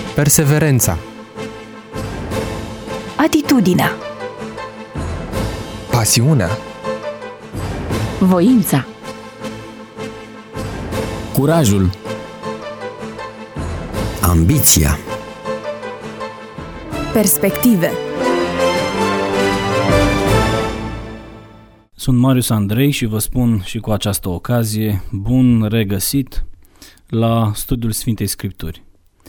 perseverența, atitudinea, pasiunea, voința, curajul, ambiția, perspective. Sunt Marius Andrei și vă spun și cu această ocazie, bun regăsit la studiul Sfintei Scripturi.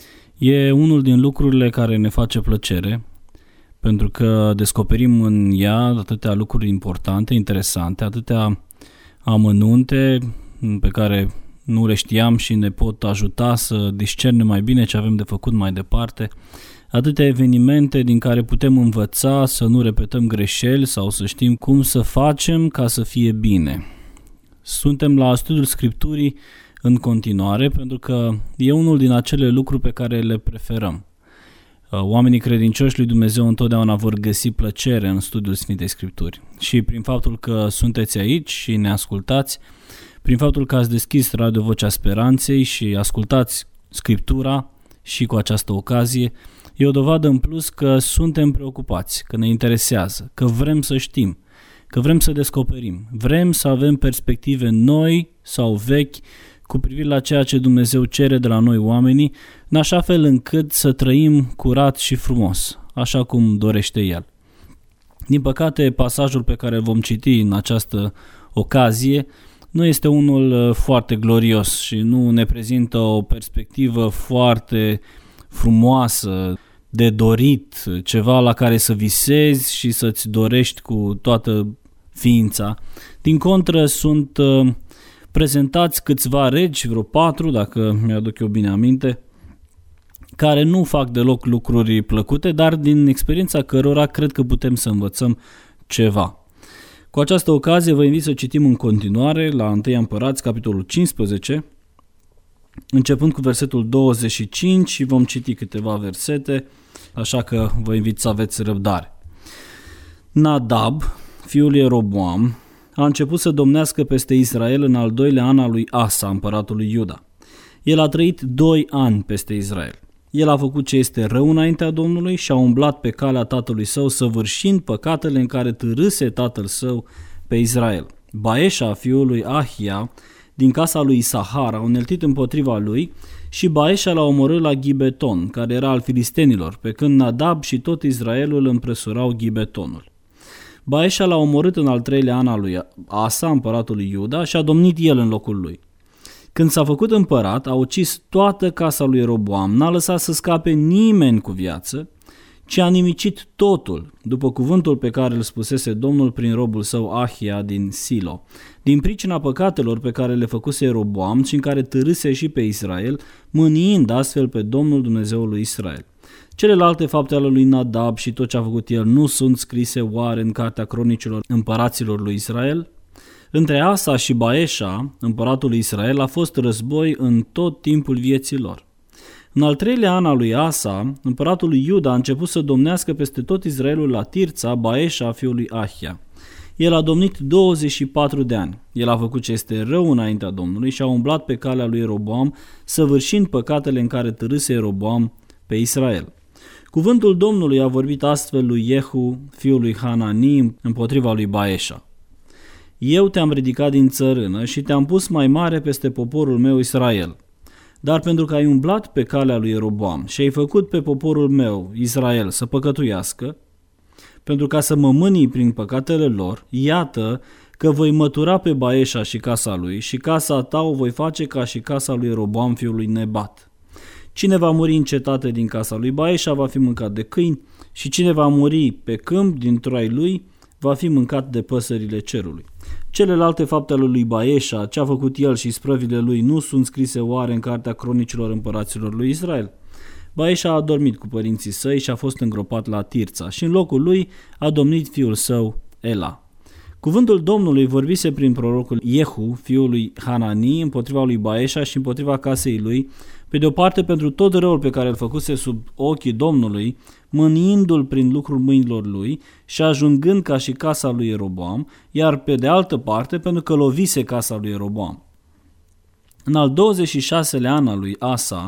E unul din lucrurile care ne face plăcere, pentru că descoperim în ea atâtea lucruri importante, interesante, atâtea amănunte pe care nu le știam și ne pot ajuta să discernem mai bine ce avem de făcut mai departe, atâtea evenimente din care putem învăța să nu repetăm greșeli sau să știm cum să facem ca să fie bine. Suntem la studiul Scripturii în continuare pentru că e unul din acele lucruri pe care le preferăm. Oamenii credincioși lui Dumnezeu întotdeauna vor găsi plăcere în studiul Sfintei Scripturi și prin faptul că sunteți aici și ne ascultați, prin faptul că ați deschis Radio Vocea Speranței și ascultați Scriptura și cu această ocazie, e o dovadă în plus că suntem preocupați, că ne interesează, că vrem să știm, că vrem să descoperim, vrem să avem perspective noi sau vechi cu privire la ceea ce Dumnezeu cere de la noi oamenii, în așa fel încât să trăim curat și frumos, așa cum dorește El. Din păcate, pasajul pe care vom citi în această ocazie nu este unul foarte glorios și nu ne prezintă o perspectivă foarte frumoasă, de dorit, ceva la care să visezi și să-ți dorești cu toată ființa. Din contră, sunt prezentați câțiva regi, vreo 4, dacă mi-aduc eu bine aminte, care nu fac deloc lucruri plăcute, dar din experiența cărora cred că putem să învățăm ceva. Cu această ocazie vă invit să citim în continuare la 1 Împărați, capitolul 15, începând cu versetul 25 și vom citi câteva versete, așa că vă invit să aveți răbdare. Nadab, fiul lui Ieroboam, a început să domnească peste Israel în al 2-lea an al lui Asa, împăratul lui Iuda. El a trăit 2 ani peste Israel. El a făcut ce este rău înaintea Domnului și a umblat pe calea tatălui său, săvârșind păcatele în care târâse tatăl său pe Israel. Baeșa, fiul lui Ahia, din casa lui Isahar, a uneltit împotriva lui și Baeșa l-a omorât la Gibeton, care era al filistenilor, pe când Nadab și tot Israelul împresurau Gibetonul. Baeșa l-a omorât în al 3-lea an al lui Asa, împăratul lui Iuda, și a domnit el în locul lui. Când s-a făcut împărat, a ucis toată casa lui Ieroboam, n-a lăsat să scape nimeni cu viață, ci a nimicit totul, după cuvântul pe care îl spusese Domnul prin robul său Ahia din Silo, din pricina păcatelor pe care le făcuse Ieroboam și în care târâse și pe Israel, mâniind astfel pe Domnul Dumnezeul lui Israel. Celelalte fapte ale lui Nadab și tot ce a făcut el nu sunt scrise oare în cartea cronicilor împăraților lui Israel? Între Asa și Baeșa, împăratul lui Israel, a fost război în tot timpul vieții lor. În al 3-lea an al lui Asa, împăratul lui Iuda a început să domnească peste tot Israelul la Tirța, Baeșa, fiul lui Ahia. El a domnit 24 de ani. El a făcut ce este rău înaintea Domnului și a umblat pe calea lui Ieroboam, săvârșind păcatele în care târâse Ieroboam pe Israel. Cuvântul Domnului a vorbit astfel lui Jehu, fiul lui Hanani, împotriva lui Baeșa. Eu te-am ridicat din țărână și te-am pus mai mare peste poporul meu Israel. Dar pentru că ai umblat pe calea lui Ieroboam și ai făcut pe poporul meu Israel să păcătuiască, pentru ca să mă mânii prin păcatele lor, iată că voi mătura pe Baeșa și casa lui și casa ta o voi face ca și casa lui Ieroboam fiul lui Nebat. Cine va muri în cetate din casa lui Baeșa va fi mâncat de câini și cine va muri pe câmp dintr-o ai lui va fi mâncat de păsările cerului. Celelalte fapte ale lui Baeșa, ce a făcut el și sprăvile lui, nu sunt scrise oare în cartea cronicilor împăraților lui Israel? Baeșa a dormit cu părinții săi și a fost îngropat la Tirța și în locul lui a domnit fiul său Ela. Cuvântul Domnului vorbise prin prorocul Jehu, fiul lui Hanani, împotriva lui Baeșa și împotriva casei lui, pe de o parte pentru tot răul pe care îl făcuse sub ochii Domnului, mâniindu-l prin lucrul mâinilor lui și ajungând ca și casa lui Ieroboam, iar pe de altă parte pentru că lovise casa lui Ieroboam. În al 26-lea an al lui Asa,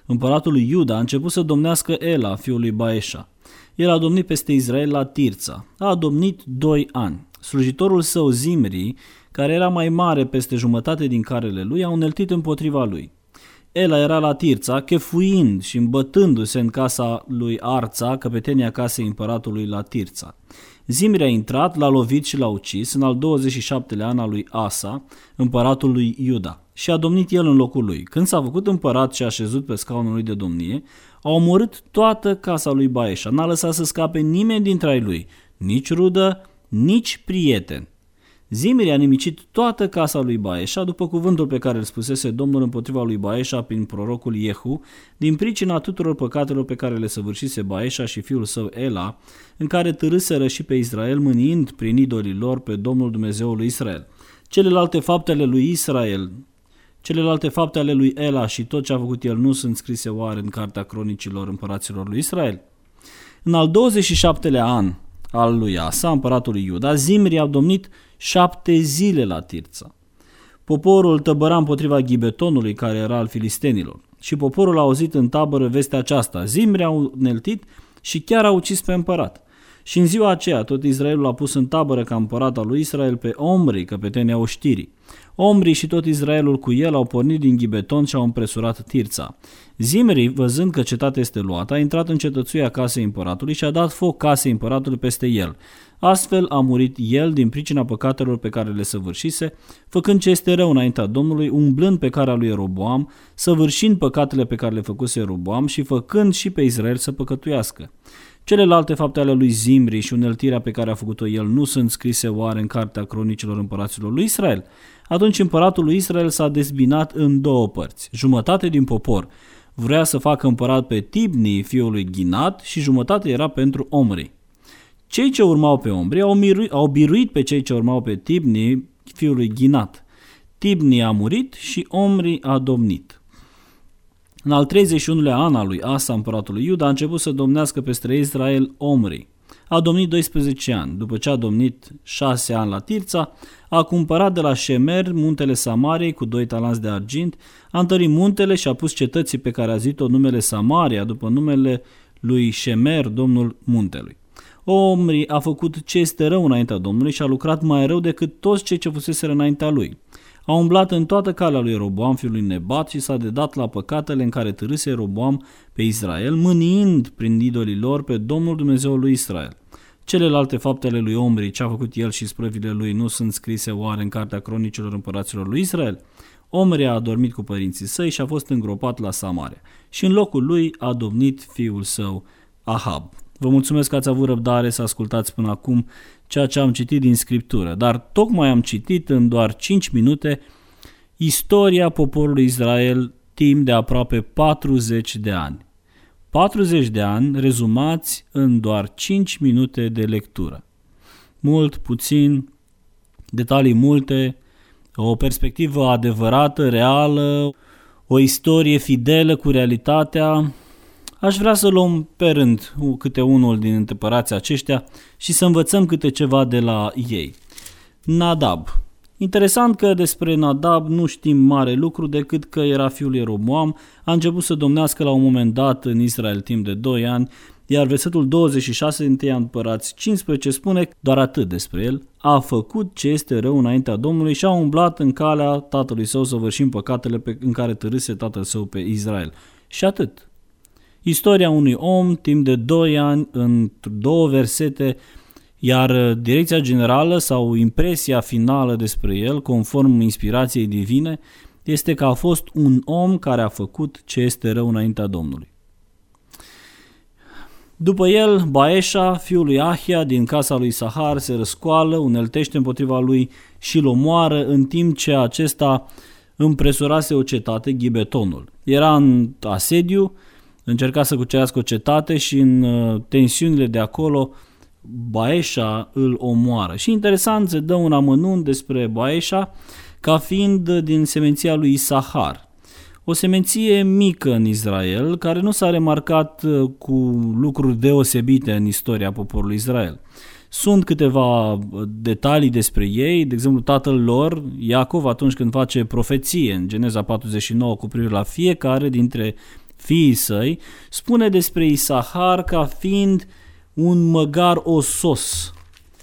împăratul lui Iuda, a început să domnească Ela, fiul lui Baeșa. El a domnit peste Israel la Tirța. A domnit 2 ani. Slujitorul său Zimri, care era mai mare peste jumătate din carele lui, a uneltit împotriva lui. Ela era la Tirța, chefuind și îmbătându-se în casa lui Arța, căpetenia casei împăratului la Tirța. Zimri a intrat, l-a lovit și l-a ucis în al 27-lea an al lui Asa, împăratul lui Iuda, și a domnit el în locul lui. Când s-a făcut împărat și a șezut pe scaunul lui de domnie, a omorât toată casa lui Baeșa, n-a lăsat să scape nimeni dintre ai lui, nici rudă, nici prieten. Zimri a nimicit toată casa lui Baeșa după cuvântul pe care îl spusese Domnul împotriva lui Baeșa prin prorocul Iehu, din pricina tuturor păcatelor pe care le săvârșise Baeșa și fiul său Ela, în care târâseră și pe Israel, mâniind prin idolii lor pe Domnul Dumnezeul lui Israel. Celelalte fapte ale lui Ela și tot ce a făcut el nu sunt scrise oare în cartea cronicilor împăraților lui Israel? În al 27-lea an al lui Asa, împăratul lui Iuda, Zimri a domnit 7 zile la Tirța. Poporul tăbăra împotriva Gibetonului, care era al filistenilor, și poporul a auzit în tabără vestea aceasta. Zimri a uneltit și chiar a ucis pe împărat. Și în ziua aceea tot Israelul a pus în tabără ca împărat al lui Israel pe Omri, căpetenia oștirii. Omri și tot Israelul cu el au pornit din Gibeton și au împresurat Tirța. Zimri, văzând că cetatea este luată, a intrat în cetățuia casei împăratului și a dat foc casei împăratului peste el. Astfel a murit el din pricina păcatelor pe care le săvârșise, făcând ce este rău înaintea Domnului, umblând pe calea lui Ieroboam, săvârșind păcatele pe care le făcuse Ieroboam și făcând și pe Israel să păcătuiască. Celelalte fapte ale lui Zimri și uneltirea pe care a făcut-o el nu sunt scrise oare în cartea cronicilor împăraților lui Israel? Atunci împăratul lui Israel s-a dezbinat în 2 părți. Jumătate din popor vrea să facă împărat pe Tibni, fiul lui Ghinat, și jumătate era pentru Omri. Cei ce urmau pe Omri au biruit pe cei ce urmau pe Tibni, fiul lui Ghinat. Tibni a murit și Omri a domnit. În al 31-lea an al lui Asa, împăratul lui Iuda, a început să domnească peste Israel Omri. A domnit 12 ani. După ce a domnit 6 ani la Tirța, a cumpărat de la Șemer muntele Samariei cu 2 talanți de argint, a întărit muntele și a pus cetății pe care a zis-o numele Samaria după numele lui Șemer, domnul muntelui. Omri a făcut ce este rău înaintea Domnului și a lucrat mai rău decât toți cei ce fuseseră înaintea lui. A umblat în toată calea lui Ieroboam, fiul lui Nebat, și s-a dedat la păcatele în care târâse Ieroboam pe Israel, mâniind prin idolii lor pe Domnul Dumnezeul lui Israel. Celelalte faptele lui Omri, ce a făcut el și sprăvile lui, nu sunt scrise oare în cartea cronicilor împăraților lui Israel? Omri a adormit cu părinții săi și a fost îngropat la Samaria. Și în locul lui a domnit fiul său Ahab. Vă mulțumesc că ați avut răbdare să ascultați până acum ceea ce am citit din Scriptură, dar tocmai am citit în doar 5 minute istoria poporului Israel timp de aproape 40 de ani. 40 de ani rezumați în doar 5 minute de lectură. Mult, puțin, detalii multe, o perspectivă adevărată, reală, o istorie fidelă cu realitatea. Aș vrea să luăm pe rând câte unul din împărații aceștia și să învățăm câte ceva de la ei. Nadab. Interesant că despre Nadab nu știm mare lucru decât că era fiul lui Ieroboam, a început să domnească la un moment dat în Israel timp de 2 ani, iar versetul 26 din 1 Împărați 15 spune doar atât despre el: a făcut ce este rău înaintea Domnului și a umblat în calea tatălui său, săvârșind păcatele în care târâse tatăl său pe Israel. Și atât. Istoria unui om timp de 2 ani în 2 versete, iar direcția generală sau impresia finală despre el, conform inspirației divine, este că a fost un om care a făcut ce este rău înaintea Domnului. După el, Baeșa, fiul lui Ahia, din casa lui Sahar, se răscoală, uneltește împotriva lui și îl omoară, în timp ce acesta împresurase o cetate, Gibetonul. Era în asediu, încerca să cucerească o cetate și în tensiunile de acolo Baeșa îl omoară. Și interesant, se dă un amănunt despre Baeșa ca fiind din semenția lui Isahar. O semenție mică în Israel, care nu s-a remarcat cu lucruri deosebite în istoria poporului Israel. Sunt câteva detalii despre ei, de exemplu tatăl lor, Iacov, atunci când face profeție în Geneza 49 cu privire la fiecare dintre fiii săi, spune despre Isahar ca fiind un măgar osos.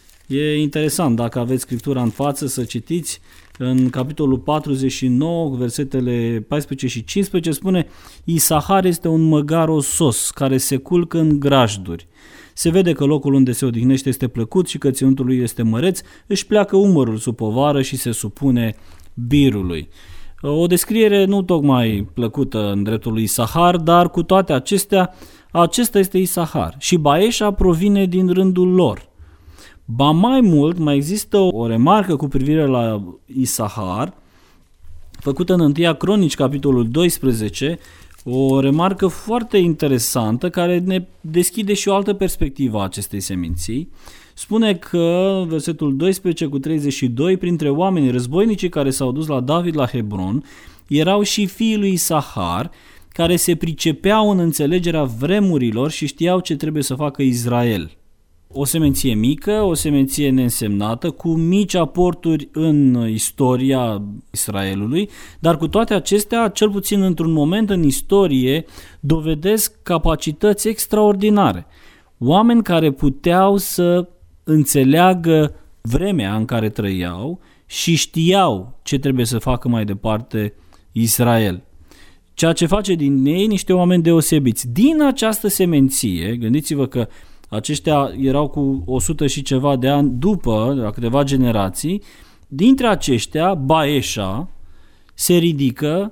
E interesant, dacă aveți Scriptura în față, să citiți în capitolul 49, versetele 14 și 15, spune: Isahar este un măgar osos care se culcă în grajduri. Se vede că locul unde se odihnește este plăcut și că ținutul lui este măreț, își pleacă umărul sub povară și se supune birului. O descriere nu tocmai plăcută în dreptul lui Isahar, dar cu toate acestea, acesta este Isahar și Baeșa provine din rândul lor. Ba mai mult, mai există o remarcă cu privire la Isahar, făcută în 1 Cronici, capitolul 12, o remarcă foarte interesantă care ne deschide și o altă perspectivă a acestei seminții. Spune că, versetul 12 cu 32, printre oamenii războinicii care s-au dus la David la Hebron, erau și fiii lui Isahar, care se pricepeau în înțelegerea vremurilor și știau ce trebuie să facă Israel. O semenție mică, o semenție neînsemnată, cu mici aporturi în istoria Israelului, dar cu toate acestea, cel puțin într-un moment în istorie, dovedesc capacități extraordinare. Oameni care puteau să înțeleagă vremea în care trăiau și știau ce trebuie să facă mai departe Israel. Ceea ce face din ei niște oameni deosebiți. Din această semenție, gândiți-vă că aceștia erau cu 100 și ceva de ani după, la câteva generații, dintre aceștia, Baeșa se ridică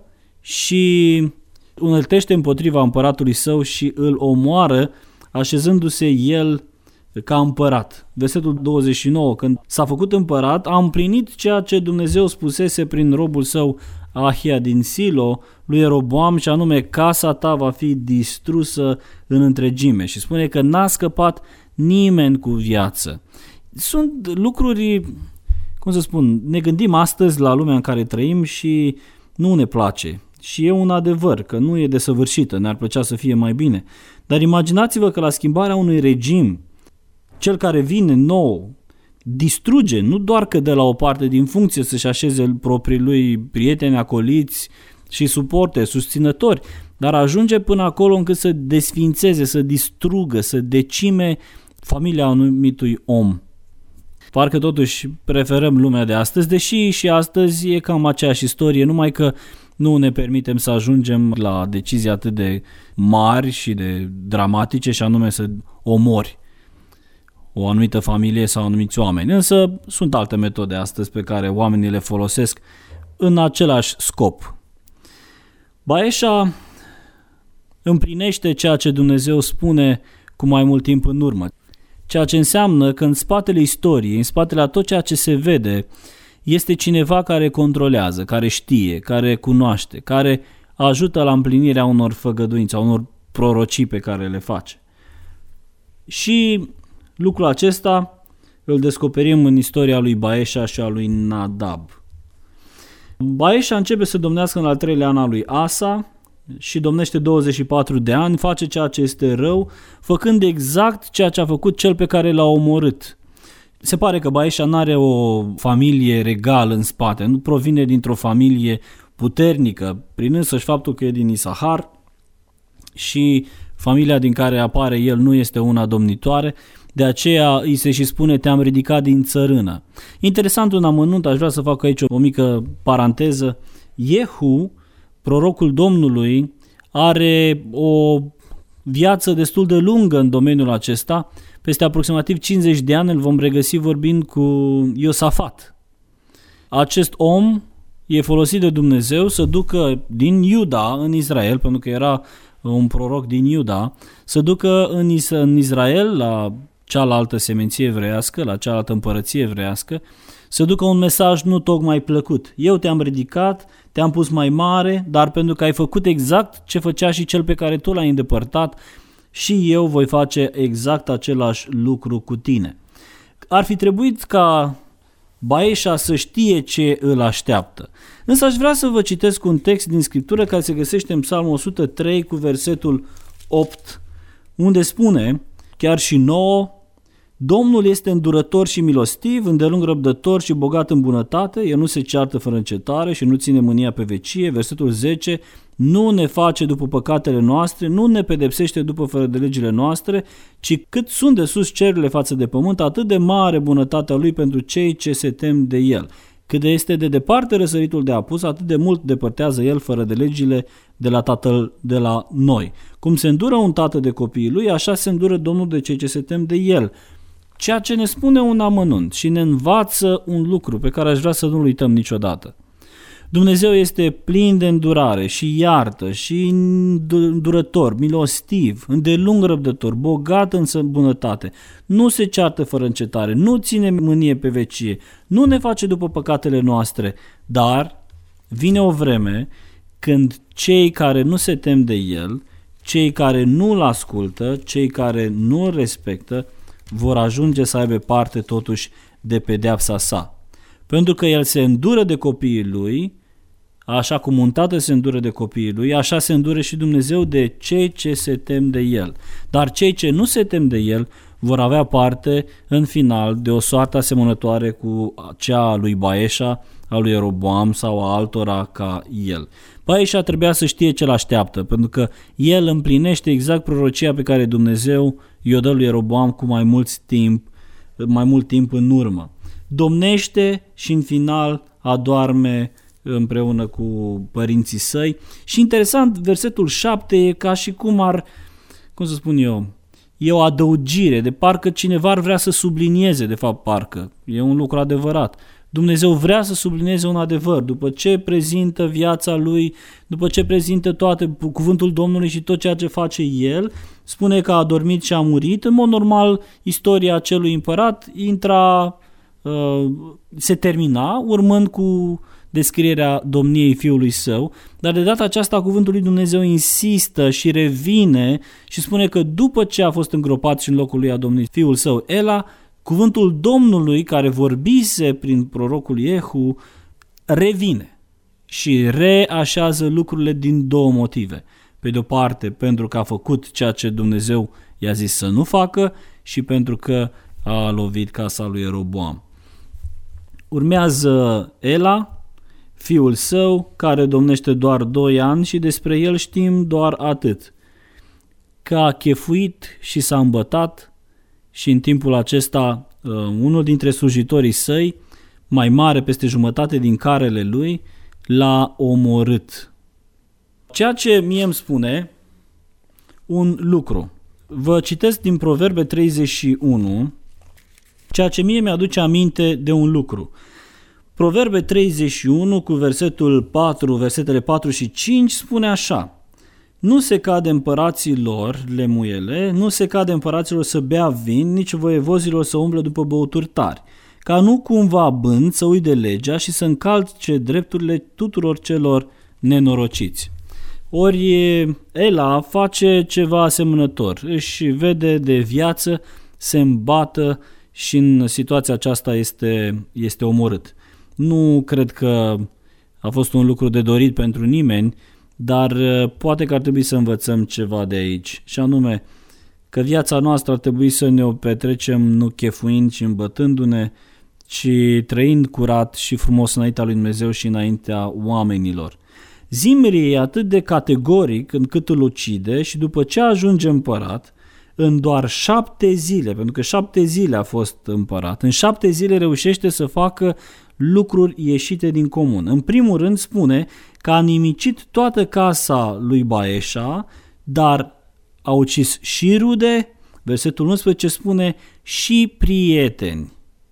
și uneltește împotriva împăratului său și îl omoară, așezându-se el ca împărat. Versetul 29, când s-a făcut împărat, a împlinit ceea ce Dumnezeu spusese prin robul său Ahia din Silo lui Ieroboam, și anume: casa ta va fi distrusă în întregime. Și spune că n-a scăpat nimeni cu viață. Sunt lucruri, cum să spun, ne gândim astăzi la lumea în care trăim și nu ne place. Și e un adevăr că nu e desăvârșită, ne-ar plăcea să fie mai bine. Dar imaginați-vă că la schimbarea unui regim, cel care vine nou distruge, nu doar că de la o parte din funcție să-și așeze proprii lui prieteni, acoliți și suporte, susținători, dar ajunge până acolo încât să desfințeze, să distrugă, să decime familia anumitui om. Parcă totuși preferăm lumea de astăzi, deși și astăzi e cam aceeași istorie, numai că nu ne permitem să ajungem la decizii atât de mari și de dramatice, și anume să omori o anumită familie sau anumiți oameni. Însă sunt alte metode astăzi pe care oamenii le folosesc în același scop. Baeșa împlinește ceea ce Dumnezeu spune cu mai mult timp în urmă. Ceea ce înseamnă că în spatele istoriei, în spatele a tot ceea ce se vede, este cineva care controlează, care știe, care cunoaște, care ajută la împlinirea unor făgăduinți, a unor prorocii pe care le face. Și lucrul acesta îl descoperim în istoria lui Baeșa și a lui Nadab. Baeșa începe să domnească în al 3-lea an al lui Asa și domnește 24 de ani, face ceea ce este rău, făcând exact ceea ce a făcut cel pe care l-a omorât. Se pare că Baeșa nu are o familie regală în spate, nu provine dintr-o familie puternică, prin însăși faptul că e din Isahar și familia din care apare el nu este una domnitoare, de aceea îi se și spune: te-am ridicat din țărână. Interesant, un amănunt, aș vrea să fac aici o mică paranteză. Iehu, prorocul Domnului, are o viață destul de lungă în domeniul acesta. Peste aproximativ 50 de ani îl vom regăsi vorbind cu Iosafat. Acest om e folosit de Dumnezeu să ducă din Iuda în Israel, pentru că era un proroc din Iuda, să ducă în Israel, la cealaltă semenție evreiască, la cealaltă împărăție evreiască, să ducă un mesaj nu tocmai plăcut. Eu te-am ridicat, te-am pus mai mare, dar pentru că ai făcut exact ce făcea și cel pe care tu l-ai îndepărtat, și eu voi face exact același lucru cu tine. Ar fi trebuit ca Baeșa să știe ce îl așteaptă. Însă aș vrea să vă citesc un text din Scriptură care se găsește în Psalmul 103 cu versetul 8, unde spune: chiar și nouă, Domnul este îndurător și milostiv, îndelung răbdător și bogat în bunătate, el nu se ceartă fără încetare și nu ține mânia pe vecie. Versetul 10, nu ne face după păcatele noastre, nu ne pedepsește după fără de legile noastre, ci cât sunt de sus cerurile față de pământ, atât de mare bunătatea Lui pentru cei ce se tem de El. Cât de este de departe răsăritul de apus, atât de mult depărtează El fără de legile de la Tatăl de la noi. Cum se îndură un tată de copiii lui, așa se îndură Domnul de cei ce se tem de El. Ceea ce ne spune un amănunt și ne învață un lucru pe care aș vrea să nu-l uităm niciodată. Dumnezeu este plin de îndurare și iartă și îndurător, milostiv, îndelung răbdător, bogat în bunătate, nu se ceartă fără încetare, nu ține mânie pe vecie, nu ne face după păcatele noastre, dar vine o vreme când cei care nu se tem de El, cei care nu-L ascultă, cei care nu-L respectă, vor ajunge să aibă parte totuși de pedeapsa sa. Pentru că El se îndură de copiii Lui, așa cum un tată se îndură de copiii Lui, așa se îndură și Dumnezeu de cei ce se tem de El. Dar cei ce nu se tem de El vor avea parte în final de o soartă asemănătoare cu cea a lui Baeșa, a lui Ieroboam sau a altora ca el. Baeșa trebuia să știe ce l-așteaptă, pentru că el împlinește exact prorocia pe care Dumnezeu i-o dă lui Ieroboam cu mai mult timp în urmă. Domnește și în final adorme împreună cu părinții săi. Și interesant, versetul 7 e ca și cum e o adăugire, de parcă cineva ar vrea să sublinieze, de fapt parcă, e un lucru adevărat. Dumnezeu vrea să sublinieze un adevăr, după ce prezintă viața Lui, după ce prezintă toate cuvântul Domnului și tot ceea ce face El, spune că a adormit și a murit. În mod normal, istoria acelui împărat se termina, urmând cu descrierea domniei fiului său, dar de data aceasta cuvântul lui Dumnezeu insistă și revine și spune că după ce a fost îngropat și în locul lui a domnit fiul său Ela, cuvântul Domnului care vorbise prin prorocul Iehu revine și reașează lucrurile din două motive. Pe de o parte, pentru că a făcut ceea ce Dumnezeu i-a zis să nu facă și pentru că a lovit casa lui Ieroboam. Urmează Ela, fiul său, care domnește doar 2 ani și despre el știm doar atât, că a chefuit și s-a îmbătat și în timpul acesta unul dintre slujitorii săi, mai mare peste jumătate din carele lui, l-a omorât. Ceea ce mie îmi spune un lucru. Vă citesc din Proverbe 31, ceea ce mie mi-aduce aminte de un lucru. Proverbe 31 cu versetele 4 și 5 spune așa: nu se cade împăraților lemuiele, nu se cade împăraților să bea vin, nici voievozilor să umble după băuturi tari, ca nu cumva bând să uite legea și să încalce drepturile tuturor celor nenorociți. Ori Ela face ceva asemănător, își vede de viață, se îmbată și în situația aceasta este omorât. Nu cred că a fost un lucru de dorit pentru nimeni, dar poate că ar trebui să învățăm ceva de aici, și anume că viața noastră ar trebui să ne o petrecem nu chefuind și îmbătându-ne, ci trăind curat și frumos înaintea lui Dumnezeu și înaintea oamenilor. Zimri e atât de categoric încât îl ucide și după ce ajunge împărat, în doar 7 zile, pentru că 7 zile a fost împărat, în 7 zile reușește să facă lucruri ieșite din comun. În primul rând spune că a nimicit toată casa lui Baeșa, dar a ucis și rude, versetul 11 spune și prieteni.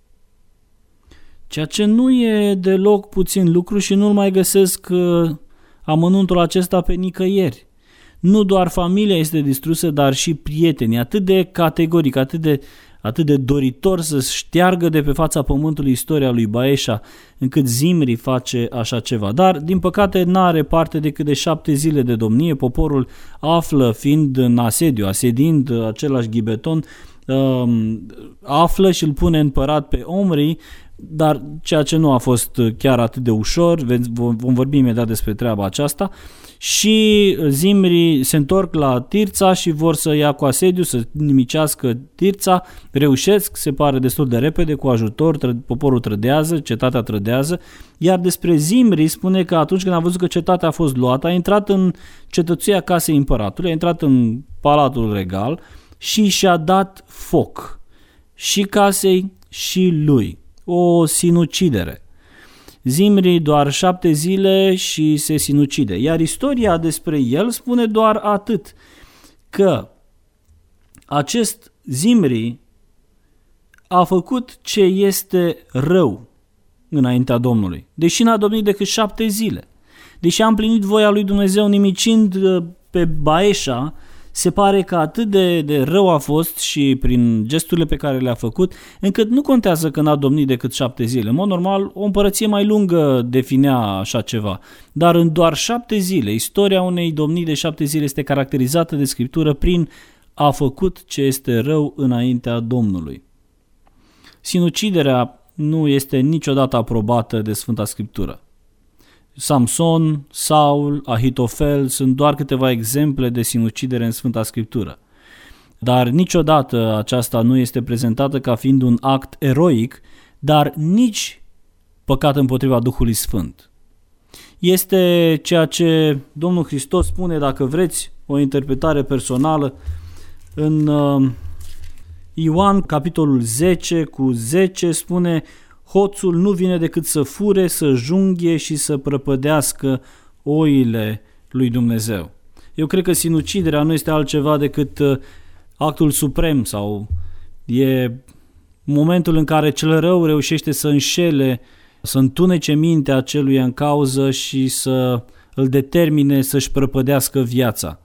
Ceea ce nu e deloc puțin lucru și nu-l mai găsesc amănuntul acesta pe nicăieri. Nu doar familia este distrusă, dar și prietenii, atât de categoric, atât de doritor să șteargă de pe fața pământului istoria lui Baeșa, încât Zimri face așa ceva. Dar, din păcate, n-are parte decât de 7 zile de domnie. Poporul află, fiind în asediu, asediind același Ghibeton, află și îl pune împărat pe Omri, dar ceea ce nu a fost chiar atât de ușor, vom vorbi imediat despre treaba aceasta, și Zimri se întorc la Tirța și vor să ia cu asediu, să nimicească Tirța, reușesc, se pare destul de repede, cu ajutor, poporul trădează, cetatea trădează, iar despre Zimri spune că atunci când a văzut că cetatea a fost luată, a intrat în cetățuia casei împăratului, a intrat în palatul regal și și-a dat foc și casei și lui. O sinucidere. Zimri doar 7 zile și se sinucide. Iar istoria despre el spune doar atât, că acest Zimri a făcut ce este rău înaintea Domnului, deși n-a domnit decât 7 zile. Deși a împlinit voia lui Dumnezeu nimicind pe Baeșa, se pare că atât de rău a fost și prin gesturile pe care le-a făcut, încât nu contează că n-a domnit decât 7 zile. În mod normal, o împărăție mai lungă definea așa ceva. Dar în doar 7 zile, istoria unei domnii de 7 zile este caracterizată de Scriptură prin a făcut ce este rău înaintea Domnului. Sinuciderea nu este niciodată aprobată de Sfânta Scriptură. Samson, Saul, Ahitofel sunt doar câteva exemple de sinucidere în Sfânta Scriptură. Dar niciodată aceasta nu este prezentată ca fiind un act eroic, dar nici păcat împotriva Duhului Sfânt. Este ceea ce Domnul Hristos spune, dacă vreți o interpretare personală, în Ioan, capitolul 10, cu 10, spune: hoțul nu vine decât să fure, să junghie și să prăpădească oile lui Dumnezeu. Eu cred că sinuciderea nu este altceva decât actul suprem, sau e momentul în care cel rău reușește să înșele, să întunece mintea celui în cauză și să îl determine să-și prăpădească viața.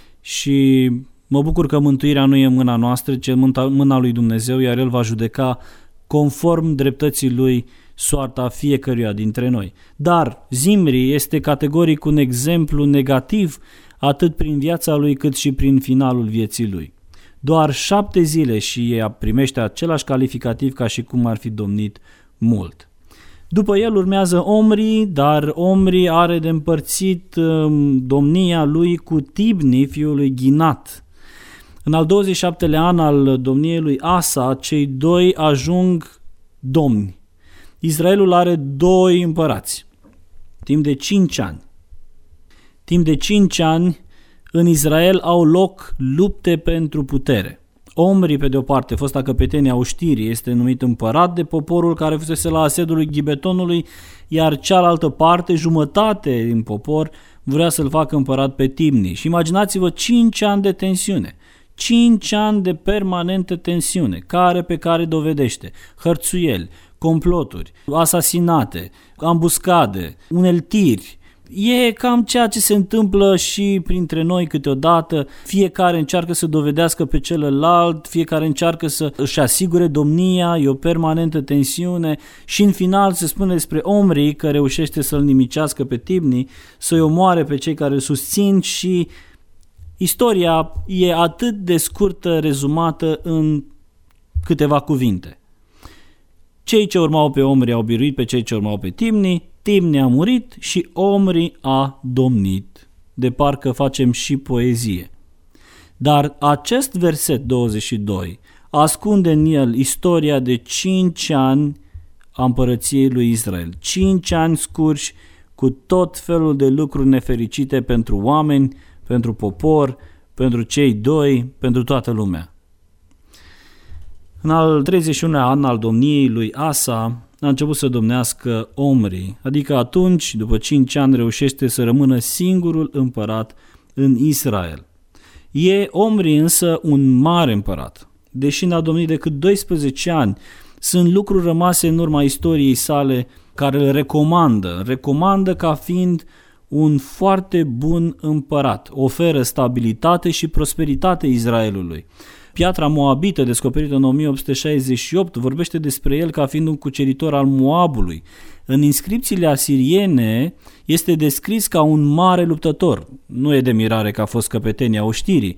Și mă bucur că mântuirea nu e în mâna noastră, ci în mâna lui Dumnezeu, iar El va judeca conform dreptății lui soarta fiecăruia dintre noi. Dar Zimri este categoric un exemplu negativ atât prin viața lui cât și prin finalul vieții lui. Doar 7 zile și ea primește același calificativ ca și cum ar fi domnit mult. După el urmează Omri, dar Omri are de împărțit domnia lui cu Tibni, fiul lui Ghinat. În al 27-lea an al domniei lui Asa, cei doi ajung domni. Israelul are 2 împărați, timp de 5 ani. Timp de 5 ani în Israel au loc lupte pentru putere. Omri, pe de-o parte, fosta căpetenie a oștirii, este numit împărat de poporul care fusese la asedul lui Gibetonului, iar cealaltă parte, jumătate din popor, vrea să-l facă împărat pe Tibni. Și imaginați-vă 5 ani de tensiune. 5 ani de permanentă tensiune, pe care dovedește hărțuieli, comploturi, asasinate, ambuscade, uneltiri. E cam ceea ce se întâmplă și printre noi câteodată. Fiecare încearcă să dovedească pe celălalt, fiecare încearcă să își asigure domnia, e o permanentă tensiune și în final se spune despre Omri că reușește să-l nimicească pe Tibni, să-i omoare pe cei care îl susțin și istoria e atât de scurtă, rezumată în câteva cuvinte. Cei ce urmau pe Omri au biruit pe cei ce urmau pe Tibni, Tibni a murit și Omri a domnit. De parcă facem și poezie. Dar acest verset 22 ascunde în el istoria de 5 ani a împărăției lui Israel. 5 ani scurși cu tot felul de lucruri nefericite pentru oameni, pentru popor, pentru cei doi, pentru toată lumea. În al 31-lea an al domniei lui Asa a început să domnească Omri, adică atunci, după 5 ani, reușește să rămână singurul împărat în Israel. Omri însă un mare împărat. Deși n-a domnit decât 12 ani, sunt lucruri rămase în urma istoriei sale care îl recomandă ca fiind un foarte bun împărat, oferă stabilitate și prosperitate Israelului. Piatra moabită, descoperită în 1868, vorbește despre el ca fiind un cuceritor al Moabului. În inscripțiile asiriene este descris ca un mare luptător. Nu e de mirare că a fost căpetenia oștirii.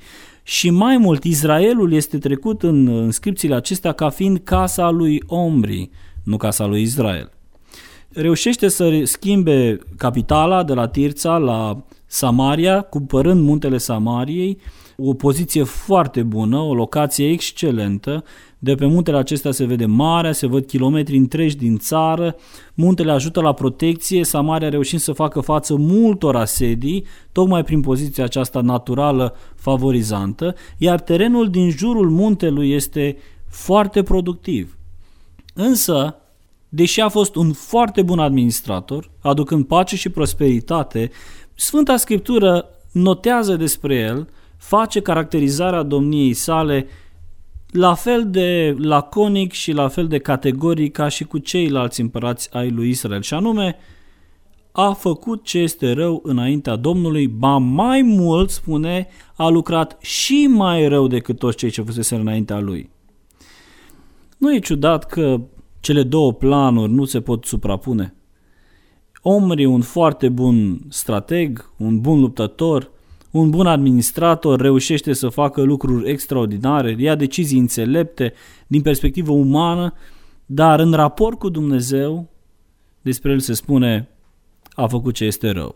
Și mai mult, Israelul este trecut în inscripțiile acestea ca fiind casa lui Omri, nu casa lui Israel. Reușește să schimbe capitala de la Tirța la Samaria, cumpărând muntele Samariei, o poziție foarte bună, o locație excelentă. De pe muntele acesta se vede marea, se văd kilometri întregi din țară, muntele ajută la protecție, Samaria reușind să facă față multor asedii, tocmai prin poziția aceasta naturală favorizantă, iar terenul din jurul muntelui este foarte productiv. Însă, deși a fost un foarte bun administrator, aducând pace și prosperitate, Sfânta Scriptură notează despre el, face caracterizarea domniei sale la fel de laconic și la fel de categoric ca și cu ceilalți împărați ai lui Israel, și anume, a făcut ce este rău înaintea Domnului, ba mai mult, spune, a lucrat și mai rău decât toți cei ce fusese înaintea lui. Nu e ciudat că cele două planuri nu se pot suprapune? Omri, un foarte bun strateg, un bun luptător, un bun administrator, reușește să facă lucruri extraordinare, ia decizii înțelepte din perspectivă umană, dar în raport cu Dumnezeu, despre el se spune, a făcut ce este rău.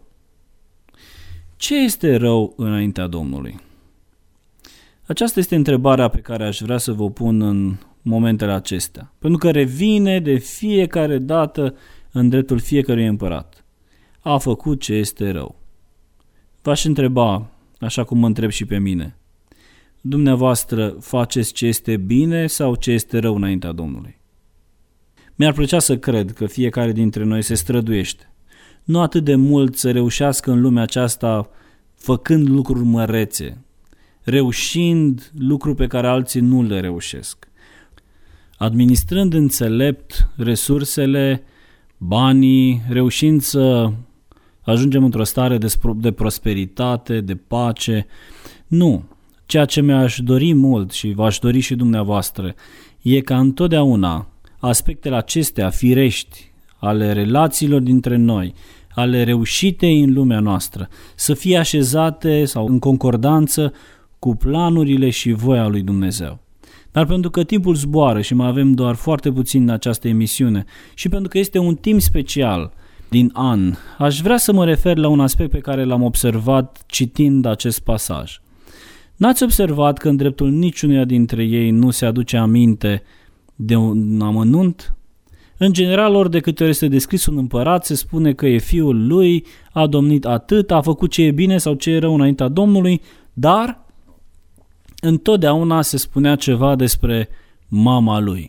Ce este rău înaintea Domnului? Aceasta este întrebarea pe care aș vrea să vă pun în momentele acestea, pentru că revine de fiecare dată în dreptul fiecărui împărat. A făcut ce este rău. V-aș întreba, așa cum mă întreb și pe mine, dumneavoastră faceți ce este bine sau ce este rău înaintea Domnului? Mi-ar plăcea să cred că fiecare dintre noi se străduiește, nu atât de mult să reușească în lumea aceasta făcând lucruri mărețe, reușind lucruri pe care alții nu le reușesc, administrând înțelept resursele, banii, reușind să ajungem într-o stare de prosperitate, de pace. Nu. Ceea ce mi-aș dori mult și v-aș dori și dumneavoastră e ca întotdeauna aspectele acestea firești ale relațiilor dintre noi, ale reușitei în lumea noastră, să fie așezate sau în concordanță cu planurile și voia lui Dumnezeu. Dar pentru că timpul zboară și mai avem doar foarte puțin în această emisiune și pentru că este un timp special din an, aș vrea să mă refer la un aspect pe care l-am observat citind acest pasaj. N-ați observat că în dreptul niciunuia dintre ei nu se aduce aminte de un amănunt? În general, ori de câte ori este descris un împărat, se spune că e fiul lui, a domnit atât, a făcut ce e bine sau ce e rău înaintea Domnului, dar întotdeauna se spunea ceva despre mama lui.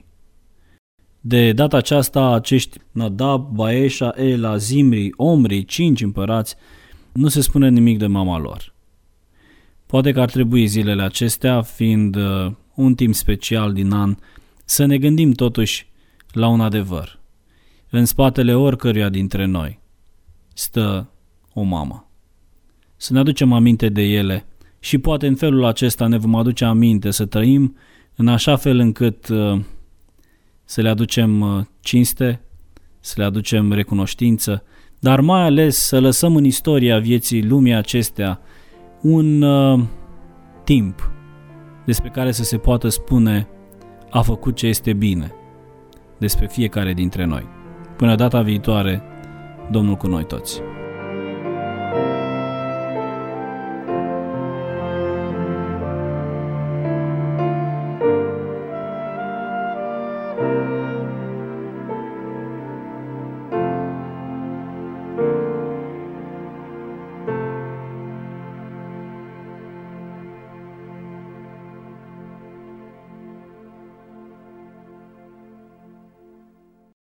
De data aceasta, acești Nadab, Baeșa, Ela, Zimri, Omri, 5 împărați, nu se spune nimic de mama lor. Poate că ar trebui zilele acestea, fiind un timp special din an, să ne gândim totuși la un adevăr. În spatele oricăruia dintre noi stă o mamă. Să ne aducem aminte de ele și poate în felul acesta ne vom aduce aminte să trăim în așa fel încât să le aducem cinste, să le aducem recunoștință, dar mai ales să lăsăm în istoria vieții lumii acestea un timp despre care să se poată spune a făcut ce este bine despre fiecare dintre noi. Până data viitoare, Domnul cu noi toți.